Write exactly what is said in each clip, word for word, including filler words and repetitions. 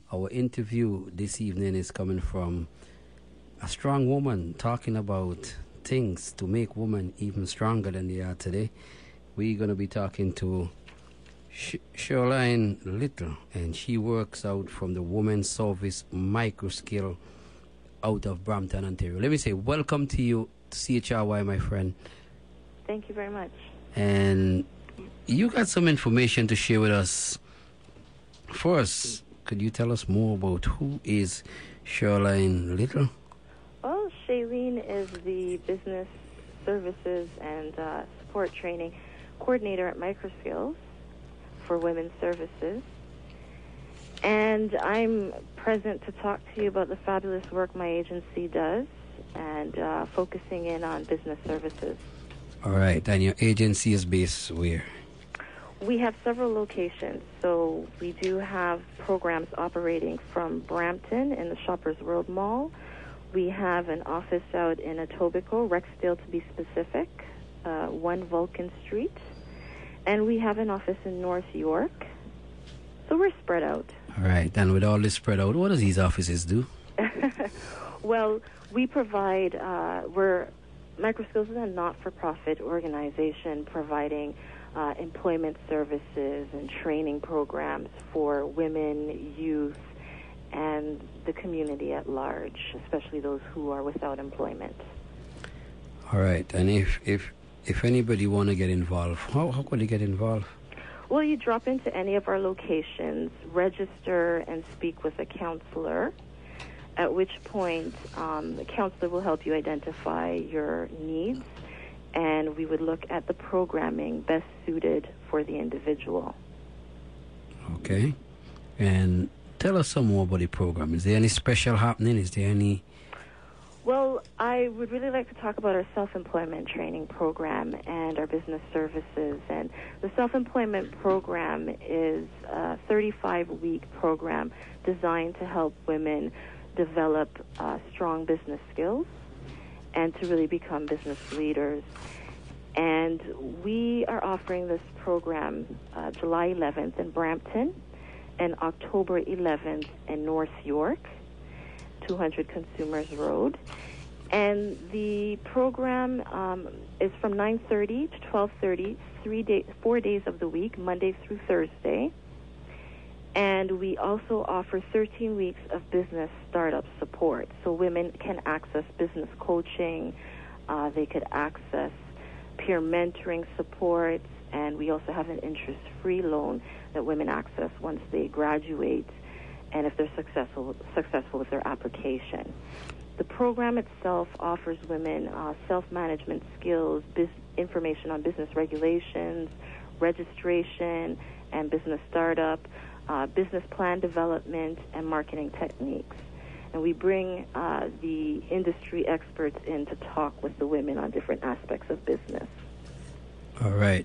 Our interview this evening is coming from a strong woman talking about things to make women even stronger than they are today. We're going to be talking to Sh- Shoreline Little, and she works out from the Women's Service Microscale out of Brampton, Ontario. Let me say welcome to you to C H R Y, my friend. Thank you very much. And you got some information to share with us. First, could you tell us more about who is Shoreline Little? Well, Shailene is the Business Services and uh, Support Training Coordinator at Microscales for Women's Services. And I'm present to talk to you about the fabulous work my agency does and uh, focusing in on business services. All right. And your agency is based where? We have several locations. So we do have programs operating from Brampton in the Shoppers World Mall. We have an office out in Etobicoke, Rexdale to be specific, uh, one Vulcan Street. And we have an office in North York. So we're spread out. All right. And with all this spread out, what do these offices do? Well, we provide, uh, we're, Microscales is a not-for-profit organization providing uh, employment services and training programs for women, youth, and the community at large, especially those who are without employment. All right. And if if, if anybody want to get involved, how, how could they get involved? Well, you drop into any of our locations, register, and speak with a counselor, at which point um, the counselor will help you identify your needs, and we would look at the programming best suited for the individual. Okay. And tell us some more about the program. Is there any special happening? Is there any... Well, I would really like to talk about our self-employment training program and our business services. And the self-employment program is a thirty-five week program designed to help women develop uh, strong business skills and to really become business leaders. And we are offering this program uh, July eleventh in Brampton and October eleventh in North York, two hundred Consumers Road. And the program um, is from nine thirty to twelve thirty, three day, four days of the week, Monday through Thursday. And we also offer thirteen weeks of business startup support. So women can access business coaching, uh, they could access peer mentoring support, and we also have an interest-free loan that women access once they graduate and if they're successful successful with their application. The program itself offers women uh, self-management skills, biz- information on business regulations, registration, and business startup, uh, business plan development, and marketing techniques. And we bring uh, the industry experts in to talk with the women on different aspects of business. All right.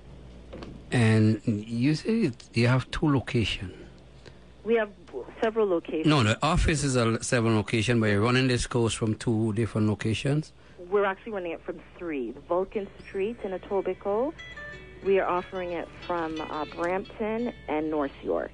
And you say you have two locations. We have several locations. No, the office is a seven location, but you're running this course from two different locations? We're actually running it from three. The Vulcan Street in Etobicoke. We are offering it from uh, Brampton and North York.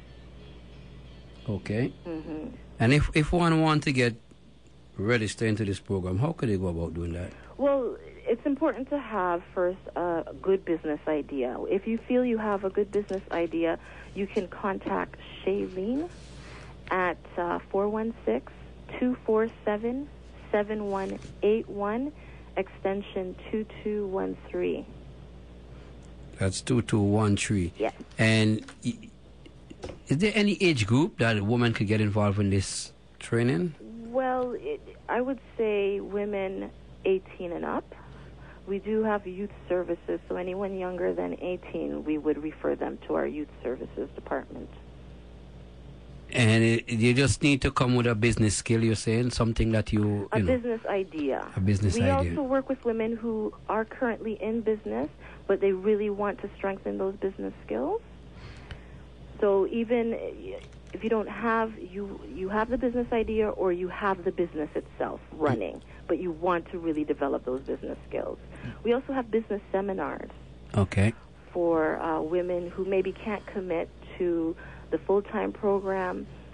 Okay. Mm-hmm. And if, if one want to get registered into this program, how could they go about doing that? Well, it's important to have first a good business idea. If you feel you have a good business idea, you can contact Shailene at uh, four one six, two four seven, seven one eight one, extension two two one three. That's two two one three. Yes. And is there any age group that a woman could get involved in this training? Well, it, I would say women eighteen and up. We do have youth services, so anyone younger than eighteen, we would refer them to our youth services department. And it, you just need to come with a business skill, you're saying? Something that you, you A know, business idea. A business we idea. We also work with women who are currently in business, but they really want to strengthen those business skills. So even if you don't have, you, you have the business idea or you have the business itself running, but you want to really develop those business skills. We also have business seminars. Okay. For uh, women who maybe can't commit to the full-time program,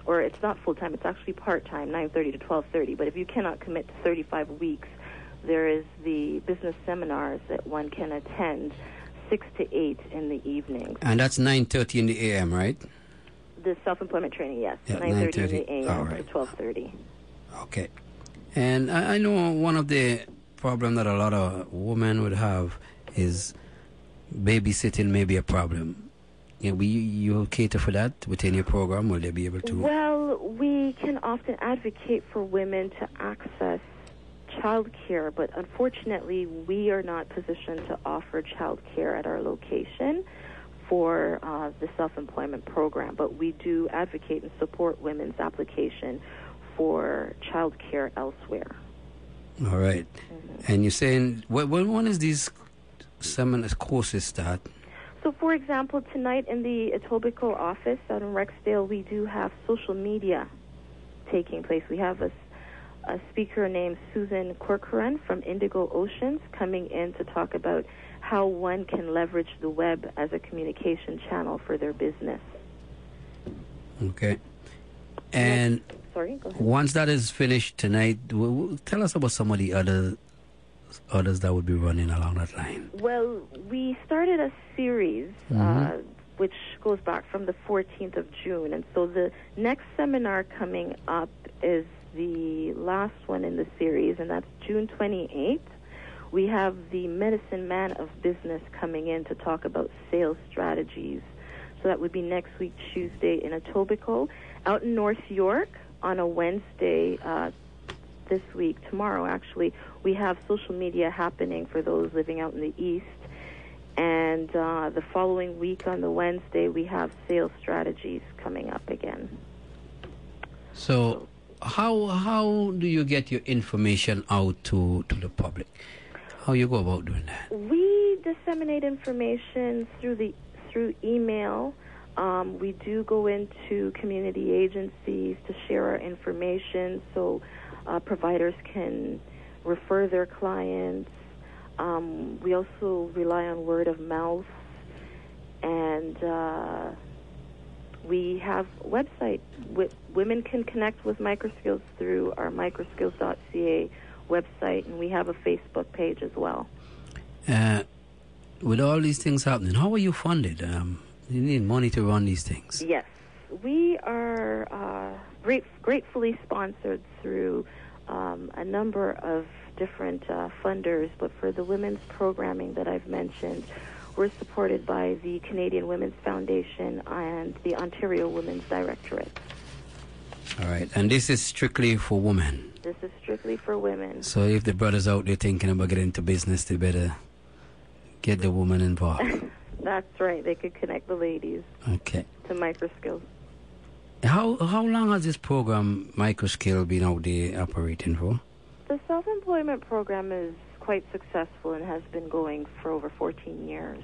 or it's not full-time, it's actually part-time, nine thirty to twelve thirty. But if you cannot commit to thirty-five weeks, there is the business seminars that one can attend six to eight in the evenings. And that's nine thirty in the a m, right? The self-employment training, yes, Yeah, nine thirty in the a m All right. to twelve thirty. Okay. And I, I know one of the problems that a lot of women would have is babysitting may be a problem. Yeah, we, you cater for that within your program? Will they be able to? Well, we can often advocate for women to access child care, but unfortunately we are not positioned to offer child care at our location for uh, the self-employment program, but we do advocate and support women's application for child care elsewhere. All right. Mm-hmm. And you're saying, when, when is these seminars, courses start? So, for example, tonight in the Etobicoke office out in Rexdale, we do have social media taking place. We have a, a speaker named Susan Corcoran from Indigo Oceans coming in to talk about how one can leverage the web as a communication channel for their business. Okay. And Sorry, go ahead. once that is finished tonight, w- w- tell us about some of the other others that would be running along that line. Well, we started a series Mhm. uh, which goes back from the fourteenth of June. And so the next seminar coming up is the last one in the series, and that's June twenty-eighth. We have the medicine man of business coming in to talk about sales strategies. So that would be next week, Tuesday, in Etobicoke. Out in North York on a Wednesday, uh, this week, tomorrow actually, we have social media happening for those living out in the East. And uh, the following week on the Wednesday, we have sales strategies coming up again. So how how do you get your information out to, to the public? How you go about doing that? We disseminate information through the through email. Um, we do go into community agencies to share our information so uh, providers can refer their clients. Um, we also rely on word of mouth, and uh, we have a website. W- women can connect with Microskills through our microskills dot c a website, and we have a Facebook page as well. Uh, with all these things happening, how are you funded? Um, you need money to run these things. Yes, we are uh, great, gratefully sponsored through um, a number of different uh, funders, but for the women's programming that I've mentioned, we're supported by the Canadian Women's Foundation and the Ontario Women's Directorate. All right, and this is strictly for women. This is strictly for women. So if the brothers out there thinking about getting into business, they better get the woman involved. That's right. They could connect the ladies Okay. to Microskills. How how long has this program, Microskill, been out there operating for? The self-employment program is quite successful and has been going for over fourteen years.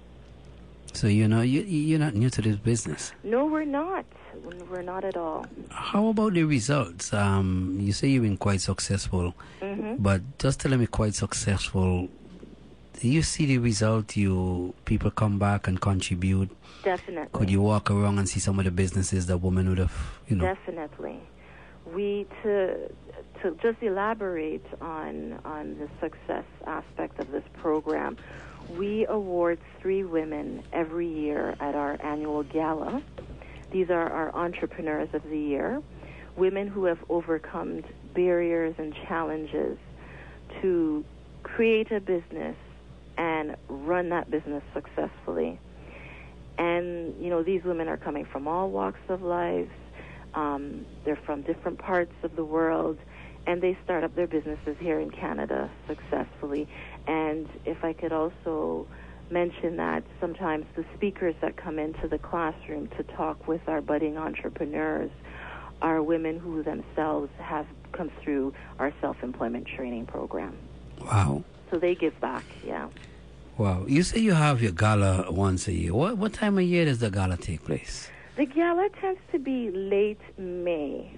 So you know you you're not new to this business. No, we're not. We're not at all. How about the results? Um, you say you've been quite successful, Mm-hmm. but just telling me quite successful. Do you see the result? You people come back and contribute. Definitely. Could you walk around and see some of the businesses that women would have, you know? Definitely. We to to just elaborate on on the success aspect of this program. We award three women every year at our annual gala. These are our entrepreneurs of the year, women who have overcome barriers and challenges to create a business and run that business successfully. And, you know, these women are coming from all walks of life. Um, they're from different parts of the world, and they start up their businesses here in Canada successfully. And if I could also mention that sometimes the speakers that come into the classroom to talk with our budding entrepreneurs are women who themselves have come through our self-employment training program. Wow. So they give back, yeah. Wow. You say you have your gala once a year. What what time of year does the gala take place? The gala tends to be late May.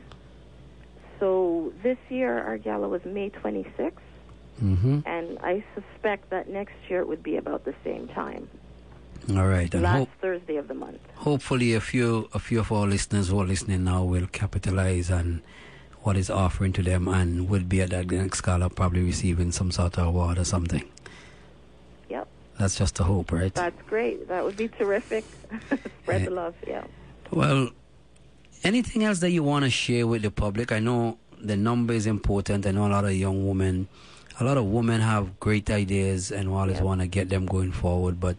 So this year our gala was May twenty-sixth, Mm-hmm. and I suspect that next year it would be about the same time. All right. And last hope, Thursday of the month. Hopefully, a few a few of our listeners who are listening now will capitalize on what is offering to them and will be at that next gala, probably receiving some sort of award or something. Yep. That's just a hope, right? That's great. That would be terrific. Spread Yeah. the love, yeah. Well, anything else that you want to share with the public? I know the number is important. I know a lot of young women, a lot of women have great ideas and always Yep. want to get them going forward, but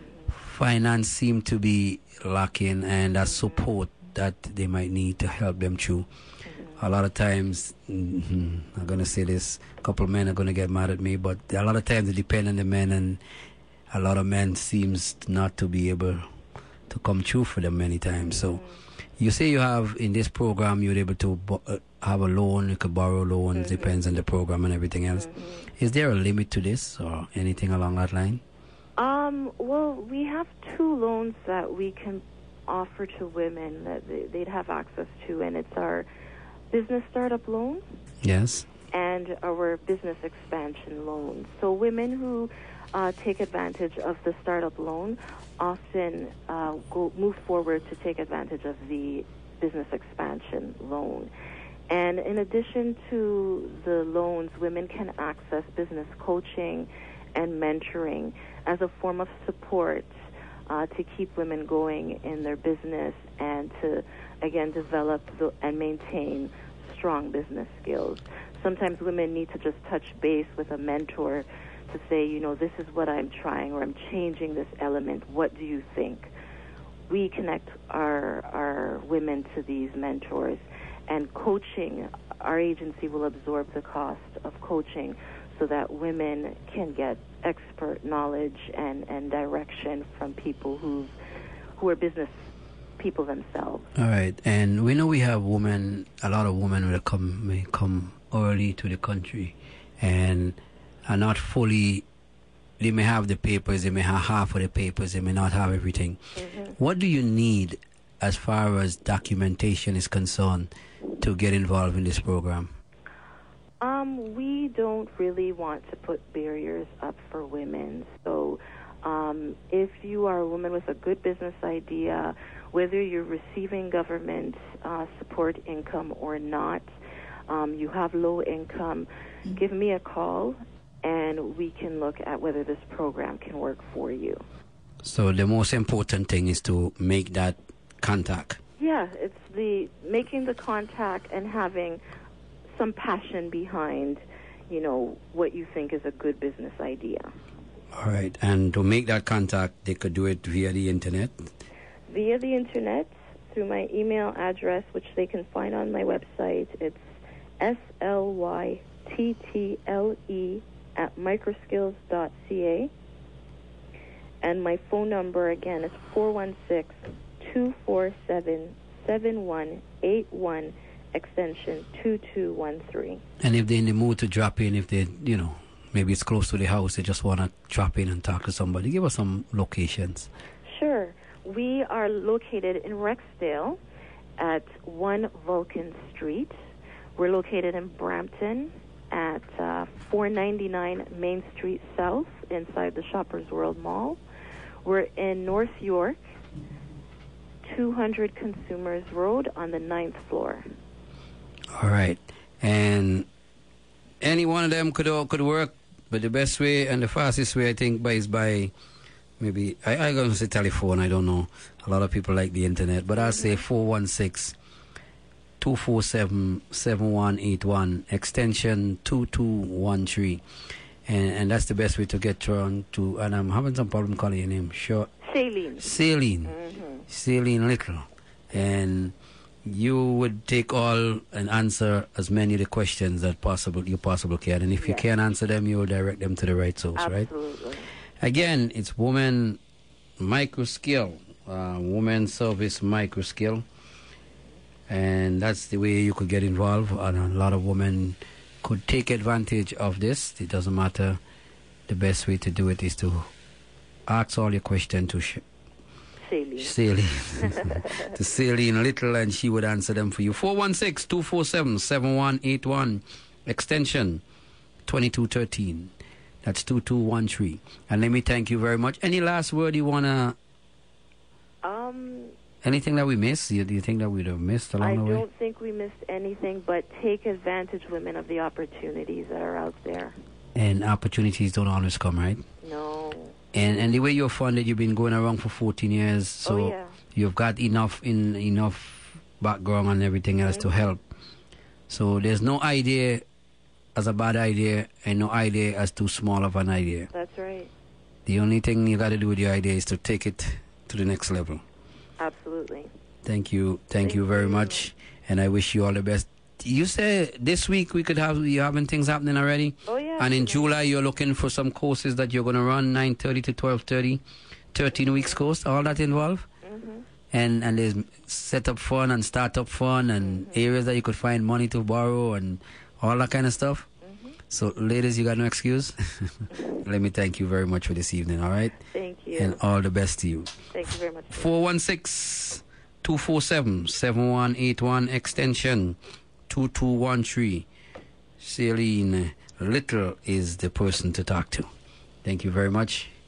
finance seem to be lacking, and that support that they might need to help them through. A lot of times, mm, I'm going to say this, a couple of men are going to get mad at me, but a lot of times it depends on the men, and a lot of men seems not to be able to come true for them many times. So you say you have, in this program, you're able to bo- uh, have a loan, you could borrow loans, Mm-hmm. depends on the program and everything else. Mm-hmm. Is there a limit to this or anything along that line? Um, well, we have two loans that we can offer to women that they, they'd have access to, and it's our business startup loan Yes. and our business expansion loan. So women who uh, take advantage of the startup loan often uh, go move forward to take advantage of the business expansion loan. And in addition to the loans, women can access business coaching and mentoring as a form of support uh, to keep women going in their business and to, again, develop the, and maintain strong business skills. Sometimes women need to just touch base with a mentor to say, you know, this is what I'm trying, or I'm changing this element. What do you think? We connect our our women to these mentors, and coaching, our agency will absorb the cost of coaching so that women can get expert knowledge and, and direction from people who who are business people themselves. All right. And we know we have women, a lot of women will come, may come early to the country and are not fully, they may have the papers, they may have half of the papers, they may not have everything. Mm-hmm. What do you need as far as documentation is concerned to get involved in this program? Um, we don't really want to put barriers up for women. So um, if you are a woman with a good business idea, whether you're receiving government uh, support income or not, um, you have low income, give me a call and we can look at whether this program can work for you. So the most important thing is to make that contact. Yeah, it's the making the contact and having some passion behind, you know, what you think is a good business idea. All right. And to make that contact, they could do it via the internet? Via the internet, through my email address, which they can find on my website. It's S L Y T T L E at microskills dot c a. And my phone number, again, is four one six, two four seven, seven one eight one, extension two two one three. And if they're in the mood to drop in, if they, you know, maybe it's close to the house, they just want to drop in and talk to somebody, give us some locations. Sure. We are located in Rexdale at one Vulcan Street. We're located in Brampton at uh, four ninety-nine Main Street South inside the Shoppers World Mall. We're in North York, two hundred Consumers Road on the ninth floor. All right. And any one of them could all could work, but the best way and the fastest way, I think, by is by maybe, I, I'm going to say telephone, I don't know. A lot of people like the internet, but I'll say four one six, two four seven, seven one eight one, extension two two one three. And, and that's the best way to get through to, and I'm having some problem calling your name. Sure. Saline. Saline. Mm-hmm. Saline Little. And you would take all and answer as many of the questions that possible you possible can. And if you Yes. can't answer them, you will direct them to the right source, right? Absolutely. Again, it's Woman Micro Skill, uh, Woman Service Micro Skill. And that's the way you could get involved. And a lot of women could take advantage of this. It doesn't matter. The best way to do it is to ask all your questions to sh- Saline. Saline. to Saline Little, and she would answer them for you. four one six, two four seven, seven one eight one, extension twenty-two thirteen. That's two two one three. And let me thank you very much. Any last word you want to... Um, anything that we missed? Do you, do you think that we'd have missed along I the way? I don't think we missed anything, but take advantage, women, of the opportunities that are out there. And opportunities don't always come, right? No. And and the way you're funded, you've been going around for fourteen years, so oh, yeah. you've got enough in enough background and everything else mm-hmm. to help. So there's no idea as a bad idea and no idea as too small of an idea. That's right. The only thing you got to do with your idea is to take it to the next level. Absolutely. Thank you. Thank, Thank you very you. much. And I wish you all the best. You said this week we could have, you having things happening already? Oh, yeah. And in yeah. July you're looking for some courses that you're going to run, nine thirty to twelve thirty, thirteen mm-hmm. weeks course, all that involved? Mm-hmm. And and there's setup fun and startup fun and mm-hmm. areas that you could find money to borrow and all that kind of stuff. Mm-hmm. So ladies, you got no excuse. Let me thank you very much for this evening, all right? Thank you. And all the best to you. Thank you very much. four one six, two four seven, seven one eight one extension two two one three. Celine Little is the person to talk to. Thank you very much.